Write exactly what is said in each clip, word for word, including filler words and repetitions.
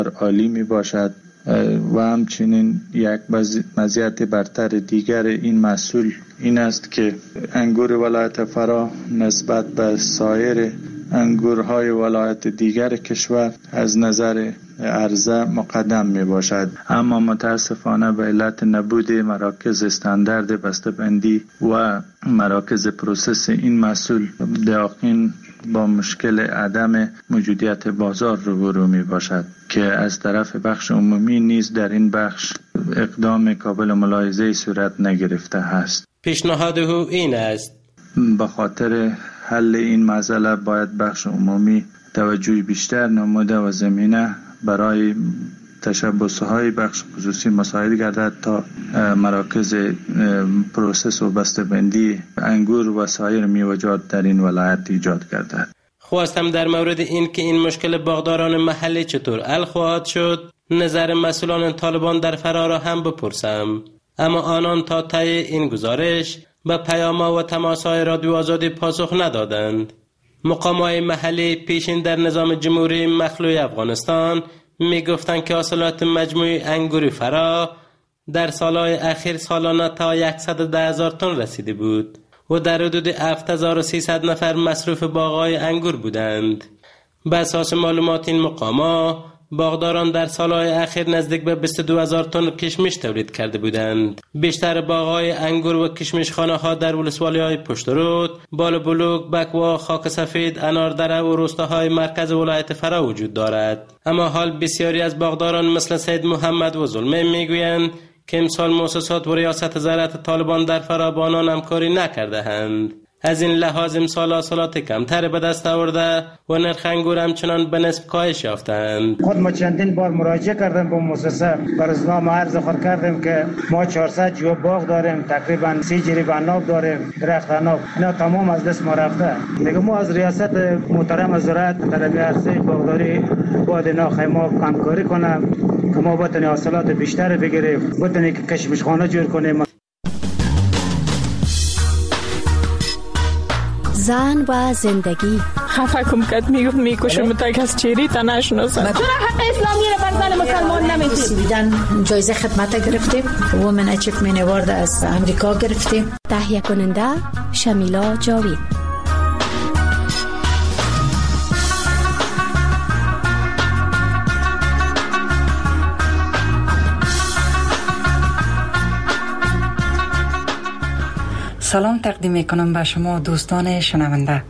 عالی می باشد و همچنین یک مزیت برتر دیگر این محصول این است که انگور ولایت فرا نسبت به سایر انگورهای ولایت دیگر کشور از نظر عرضه مقدم می باشد، اما متاسفانه به علت نبود مراکز استاندارد بسته‌بندی و مراکز پروسس این محصول دقیقاً با مشکل عدم موجودیت بازار روبرو می باشد که از طرف بخش عمومی نیز در این بخش اقدام قابل ملاحظه صورت نگرفته است. پیشنهاد او این است به خاطر حل این مسئله باید بخش عمومی توجه بیشتر نموده و زمینه برای تشبث‌های بخش خصوصی مساعد گردد تا مراکز پروسس و بسته‌بندی انگور و سایر میوه‌جات در این ولایت ایجاد گردد. خواستم در مورد این که این مشکل باغداران محلی چطور حل خواهد شد نظر مسئولان طالبان در فرا را هم بپرسم، اما آنان تا طی این گزارش به پیام‌ها و تماس‌های رادیو آزادی پاسخ ندادند. مقام‌های محلی پیشین در نظام جمهوری مخلوع افغانستان می گفتند که حاصلات مجموعی انگور فرا در سالهای اخیر سالانه تا صد و ده هزار تن رسیده بود و در حدود هفت هزار و سیصد نفر مصروف باغ‌های انگور بودند. به اساس معلومات این مقام‌ها باغداران در سالهای اخیر نزدیک به بیست و دو هزار تن کشمش تولید کرده بودند. بیشتر باغ‌های انگور و کشمشخانه‌ها در ولسوالی‌های پشترود، بالابلوک، بکوا، خاک سفید، اناردره و روستاهای مرکز ولایت فرا وجود دارد. اما حال بسیاری از باغداران مثل سید محمد و ظلمه میگویند که امسال مؤسسات و ریاست زراعت طالبان در فرا با آنان همکاری نکرده اند. از این لحاظ امسال حاصلات کمتر به دست آورده و نرخ انگور همچنان به نسب کاهش یافتند. خود ما چندین بار مراجعه کردیم به مؤسسه، برنامه عرض خود کردیم که ما چهارصد جو باغ داریم، تقریبا سی جریب عناب داریم، درخت عناب، اینا تمام از دست ما رفته. دیگه ما از ریاست محترم زراعت در عرصه باغداری باید اینا خیما همکاری کنم که ما بتونیم حاصلات بیشتر بگیریم، بتونیم که کشمشخانه جور کنیم. زن و زندگی خفه کم کد میگفت میکشم تا که از چیری تا نشناسم. چرا حق اسلامی را بر زن مسلمان نمیدید؟ بیدن جایزه خدمت گرفتیم، وومن اچیومنت اوارد از امریکا گرفتیم. تهیه کننده شمیلا جاوید. سلام تقدیم میکنم به شما دوستان شنونده.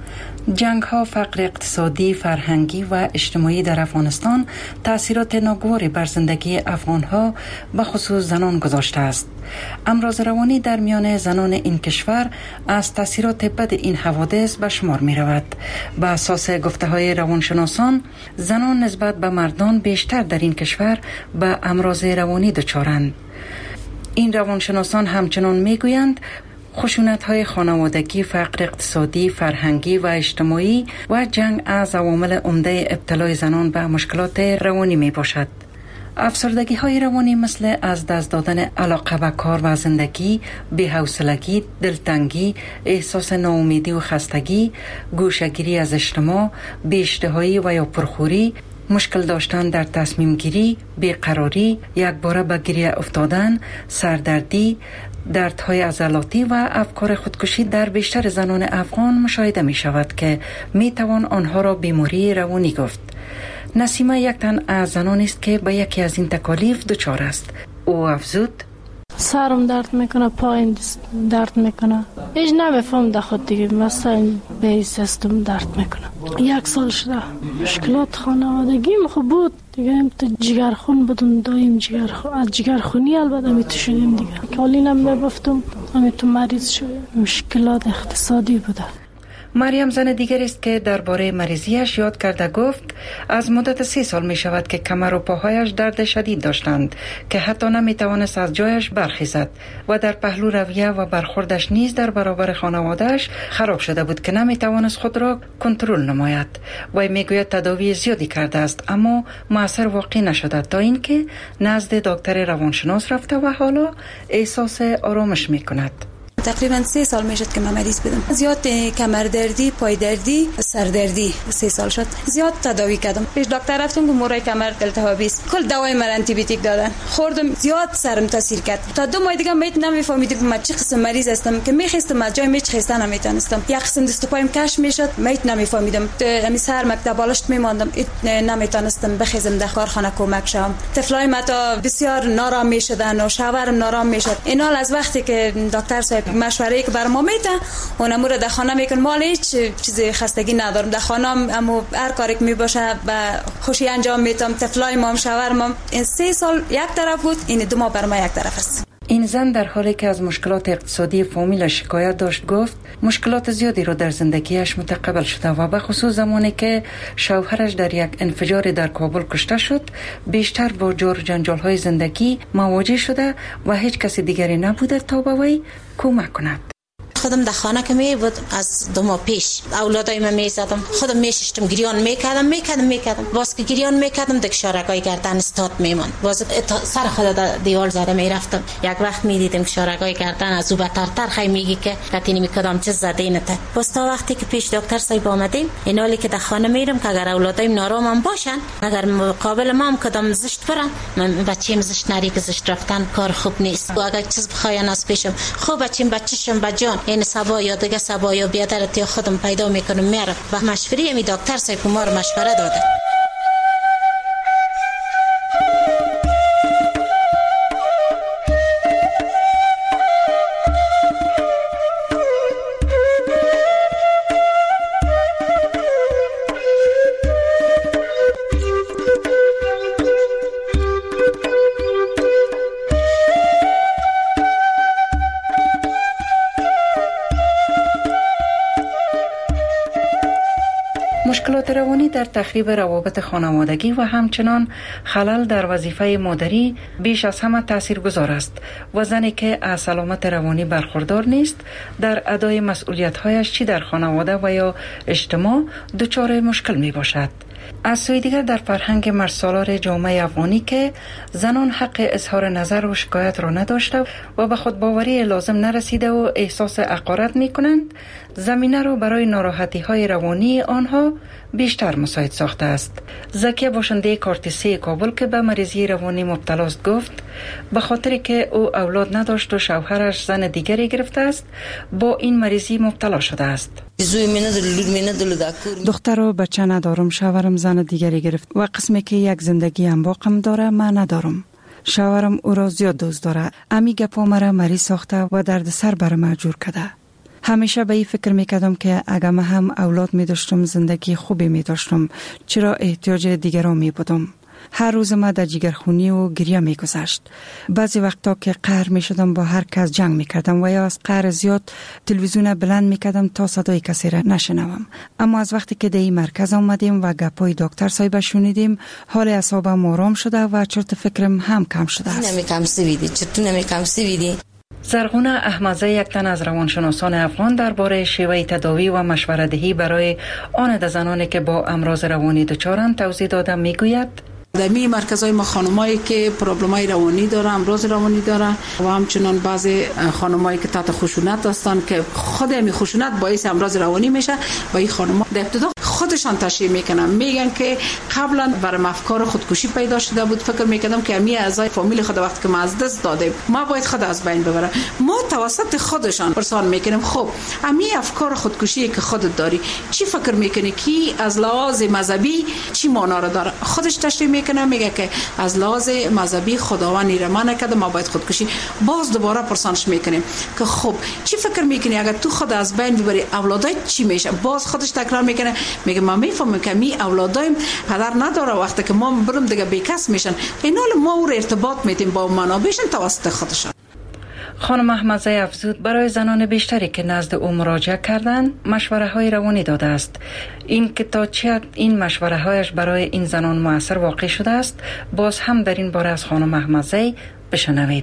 جنگ ها، فقر اقتصادی، فرهنگی و اجتماعی در افغانستان تأثیرات ناگواری بر زندگی افغان ها به خصوص زنان گذاشته است. امراض روانی در میان زنان این کشور از تأثیرات بد این حوادث به شمار می رود. به اساس گفته های روانشناسان، زنان نسبت به مردان بیشتر در این کشور به امراض روانی دچارند. این روانشناسان همچنان می گویند خشونت‌های خانوادگی، فقر اقتصادی، فرهنگی و اجتماعی و جنگ از عوامل عمده ابتلای زنان به مشکلات روانی می باشد. افسردگی‌های روانی مثل از دست دادن علاقه به کار و زندگی، بی‌حوصلگی، دلتنگی، احساس ناامیدی و خستگی، گوشه‌گیری از اجتماع، بی‌اشتهایی و یا پرخوری، مشکل داشتن در تصمیم گیری، بیقراری، یک باره به گریه افتادن، سردردی، دردهای عضلاتی و افکار خودکشی در بیشتر زنان افغان مشاهده می شود که می توان آنها را بیماری روانی گفت. نسیمه یک تن از زنان است که به یکی از این تکالیف دچار است. او افزود: سرم درد میکنه، پایم درد میکنه، هیچ نمیفهم در خود دیگه، مثلا به سیستم درد میکنه. یک سال شده مشکلات خانوادگیم خوب بود دیگه، هم تو جگرخون بودم، دایم جگرخون، از جگرخونی البته می تو شدیم دیگه، کالینم میبفتم، همین تو مریض شدیم. مشکلات اقتصادی بوده. مریم زن دیگر است که درباره مریضیش یاد کرده. گفت از مدت سی سال می شود که کمر و پاهایش درد شدید داشتند که حتی نمی توانست از جایش برخیزد و در پهلو رویه و برخوردش نیز در برابر خانوادهش خراب شده بود که نمی توانست خود را کنترل نماید. و می گوید تداوی زیادی کرده است اما موثر واقع نشده تا اینکه نزد دکتر روانشناس رفته و حالا احساس آرامش می کند. تقریبا سه سال میشد که من مریض بودم. زیاد کمر دردی، پای دردی، سر دردی سه سال شد. زیاد تداوی کردم. پیش دکتر رفتم که مورای کمر التهابی است. کل دوای من آنتی بیوتیک دادن. خوردم، زیاد سرم تاثیر کرد. تا دو ماه دیگه میت نمیفهمیدم که من چه قسم مریض هستم که میخواستم از جای میچ خستن نمیتونستم. یک قسم دست و پایم کش میشد، میت نمیفهمیدم. همین سر مکتب بالشت میماندم، نمیتونستم بخیزم در کارخانه کمک شم. طفلای ما تا بسیار نارام میشدن و شوهرم نارام میشد. اینا از وقتی که دکتر صاحب مشوره‌ای که بر ما میده اونم رو در خانه میکن، مال هیچ چیزی خستگی ندارم در خانه، اما هر کاری که میباشه با خوشی انجام میدم. طفلای ما هم شوهرم هم این سه سال یک طرف بود، این دو ماه بر ما یک طرف است. این زن در حالی که از مشکلات اقتصادی فامیل شکایت داشت گفت مشکلات زیادی رو در زندگیش متقبل شده و به خصوص زمانی که شوهرش در یک انفجار در کابل کشته شد بیشتر با جور جنجال های زندگی مواجه شده و هیچ کسی دیگری نبوده تا به وی کمک کند. خودم در خانه که می بود از دو ماه پیش اولادای من می زدم، خودم میششتم گریان میکردم میکردم میکردم باز که گریان میکردم دک شارگای گردن استاد میمان، باز سر خود در دیوال زده میرفتم. یک وقت میدیدم که شارگای گردن از او بترتر خی میگی که قطینی میکردم چه زده اینته. باز تا وقتی که پیش دکتر صاحب آمدیم این حالی که در خانه میرم که اگر اولادایم نارام باشن، اگر مقابل ما هم کدام زشت برن، من بچه‌م زشت نری که زشت رفتن کار خوب نیست. و اگر چیز بخواین از پیشم خوب بچه‌م بچه‌شم بجان این سبا یا دیگه سبا یا بیادرت یا خودم پیدا میکنم میارم و مشوره می دکتر صاحب ما رو مشوره داده. مشکلات روانی در تخریب روابط خانوادگی و همچنان خلل در وظیفه مادری بیش از همه تاثیرگذار است و زنی که از سلامت روانی برخوردار نیست در ادای مسئولیت‌هایش چی در خانواده و یا اجتماع دچار مشکل می باشد. از سوی دیگر در فرهنگ مرسالار جامعه افغانی که زنان حق اظهار نظر و شکایت را نداشته و به خودباوری لازم نرسیده و احساس حقارت می کنند، زمینه را برای ناراحتی های روانی آنها بیشتر مساعد ساخته است. زکیه باشنده کارتیسی کابل که به مریضی روانی مبتلا است گفت به خاطر که او اولاد نداشت و شوهرش زن دیگری گرفته است با این مریضی مبتلا شده است. دختر و بچه ندارم، شوهرم زن دیگری گرفت و قسمی که یک زندگی هم باقم داره من ندارم. شوهرم او را زیاد دوست داره، امی گپا مرا مریض ساخته و درد سر بر ما جور کرده. همیشه به این فکر میکردم که اگر من هم اولاد می داشتم زندگی خوبی می داشتم، چرا احتیاج دیگران می بودم. هر روز ما در جگرخونی و گریه می گذشت. بعضی وقتا که قهر می شدم با هر کس جنگ می کردم و یا از قهر زیاد تلویزیون بلند می کردم تا صدای کسی را نشنوم. اما از وقتی که در این مرکز آمدیم و گپای دکتر صاحب شنیدیم، حال اعصابم آرام شده و چرت فکرم هم کم شده است. نمی کم سویدی چطور نمی کم سویدی زرغونه احمدزی یک تن از روانشناسان افغان درباره شیوه تداوی و مشوره دهی برای آن زنانی که با امراض روانی دچارند توضیح داده میگوید در می مرکزهای ما خانمایی که پروبلمای روانی دارن، امراض روانی دارن و همچنان بعضی خانمایی که تحت خشونت هستن که خود همین خشونت باعث امراض روانی میشه و این خانم‌ها در ابتدا خودشان تشریح میکنن، میگن که قبلا برام افکار خودکشی پیدا شده بود، فکر میکردم که همین اعضای فامیل خود وقت که ما از دست دادیم ما باید خود از بین ببرم. ما توسط خودشان پرسان میکنیم خب همین افکار خودکشی که خودت داری چی فکر میکنی که از لحاظ مذهبی چی معنا را داره؟ خودش تشریح میکنه، میگه که از لحاظ مذهبی خداوند ایرمان نکرده ما باید خودکشی. باز دوباره پرسانش میکنیم که خب چی فکر میکنی اگر تو خود از بین ببری اولادت چی میشه؟ باز خودش تکرار میکنه، میگه ما میفهمم که می اولادایم پدر نداره، وقتی که ما برم دیگه بیکس میشن، این حال ما او ارتباط میتیم با منابعشون توسط خودشان. خانم احمدزی افزود برای زنان بیشتری که نزد او مراجعه کردند مشوره های روانی داده است. این که تا چه حد این مشوره هایش برای این زنان مؤثر واقع شده است باز هم در این باره از خانم احمدزی بشنوید.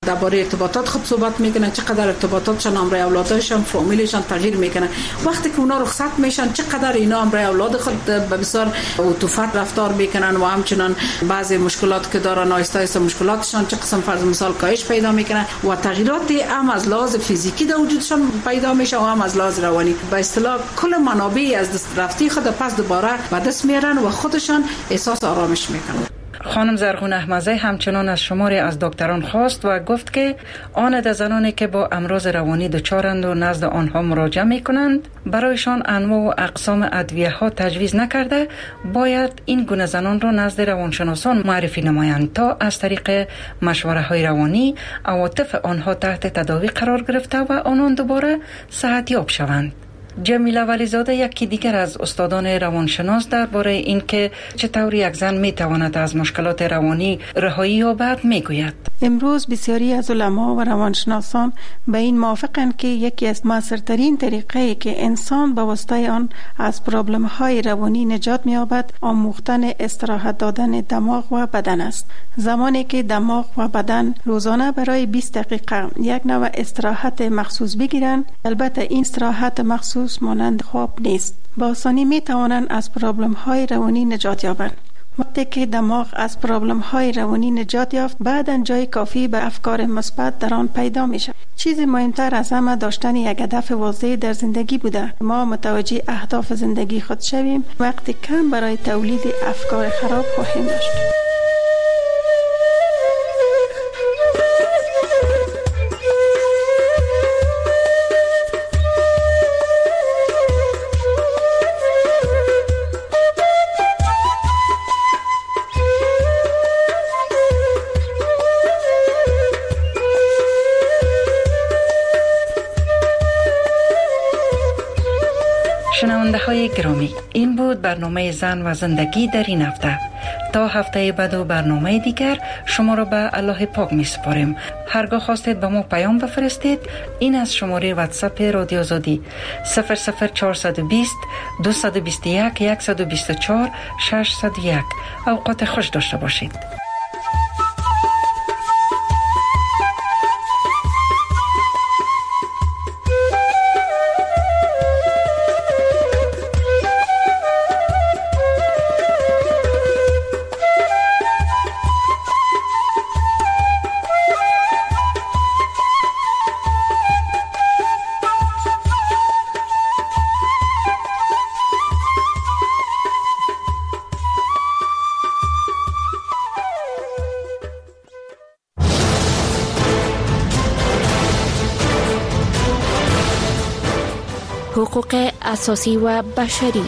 درباره ارتباطات خود صحبت میکنن، چقدر ارتباطاتشان امرای اولادشان فامیلشان تغییر میکنه. وقتی که اونا رخصت میشن چقدر اینا امرای اولاد خود به بسیار عطوفت رفتار میکنن و همچنان بعضی مشکلات که دارن آیسته آیسته مشکلاتشان چه قسم فرض مثال کاهش پیدا میکنه و تغییرات هم از لحاظ فیزیکی در وجودشان پیدا میشه و هم از لحاظ روانی. به اصطلاح کل منابع از دست رفتی خود پس دوباره به دست میارن و خودشان احساس آرامش میکنن. خانم زرغون احمزه همچنان از شماری از دکتران خواست و گفت که آن ده زنانی که با امراض روانی دچارند و نزد آنها مراجعه می کنند برایشان انواع و اقسام ادویه ها تجویز نکرده باید این گونه زنان را نزد روانشناسان معرفی نمایند تا از طریق مشوره های روانی عواطف آنها تحت تداوی قرار گرفته و آنان دوباره صحتیاب شوند. جمیله ولیزاده یکی دیگر از استادان روانشناس درباره اینکه چطور یک زن میتواند از مشکلات روانی رهایی یابد میگوید. امروز بسیاری از علما و روانشناسان به این موافقند که یکی از موثرترین طریقه‌ای که انسان با واسطه آن از پرابلم‌های روانی نجات می‌یابد آموختن استراحت دادن دماغ و بدن است. زمانی که دماغ و بدن روزانه برای بیست دقیقه یک نوع استراحت مخصوص بگیرند، البته این استراحت مخصوص مانند خواب نیست، با آسانی می توانند از پرابلم های روانی نجات یابند. وقتی که دماغ از پرابلم های روانی نجات یافت، بعداً جای کافی به افکار مثبت در آن پیدا می شود. چیز مهمتر از همه داشتن یک هدف واضح در زندگی بوده. ما متوجه اهداف زندگی خود شویم، وقتی کم برای تولید افکار خراب خواهیم داشت. شنونده های گرامی، این بود برنامه زن و زندگی در این هفته. تا هفته بعد و برنامه دیگر شما را به الله پاک می سپاریم. هرگاه خواستید به ما پیام بفرستید، این از شماره واتساپ رادیو آزادی صفر صفر چهارصد و بیست دویست و بیست و یک صد و بیست و چهار ششصد و یک. اوقات خوش داشته باشید. حقوق اساسی و بشری.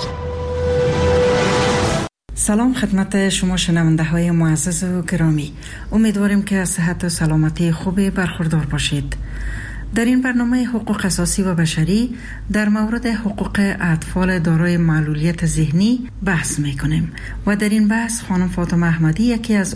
سلام خدمت شما شنونده های معزز و گرامی. امیدواریم که از صحت و سلامتی خوبی برخوردار باشید. در این برنامه حقوق اساسی و بشری در مورد حقوق اطفال دارای معلولیت ذهنی بحث میکنیم و در این بحث خانم فاطمه احمدی یکی از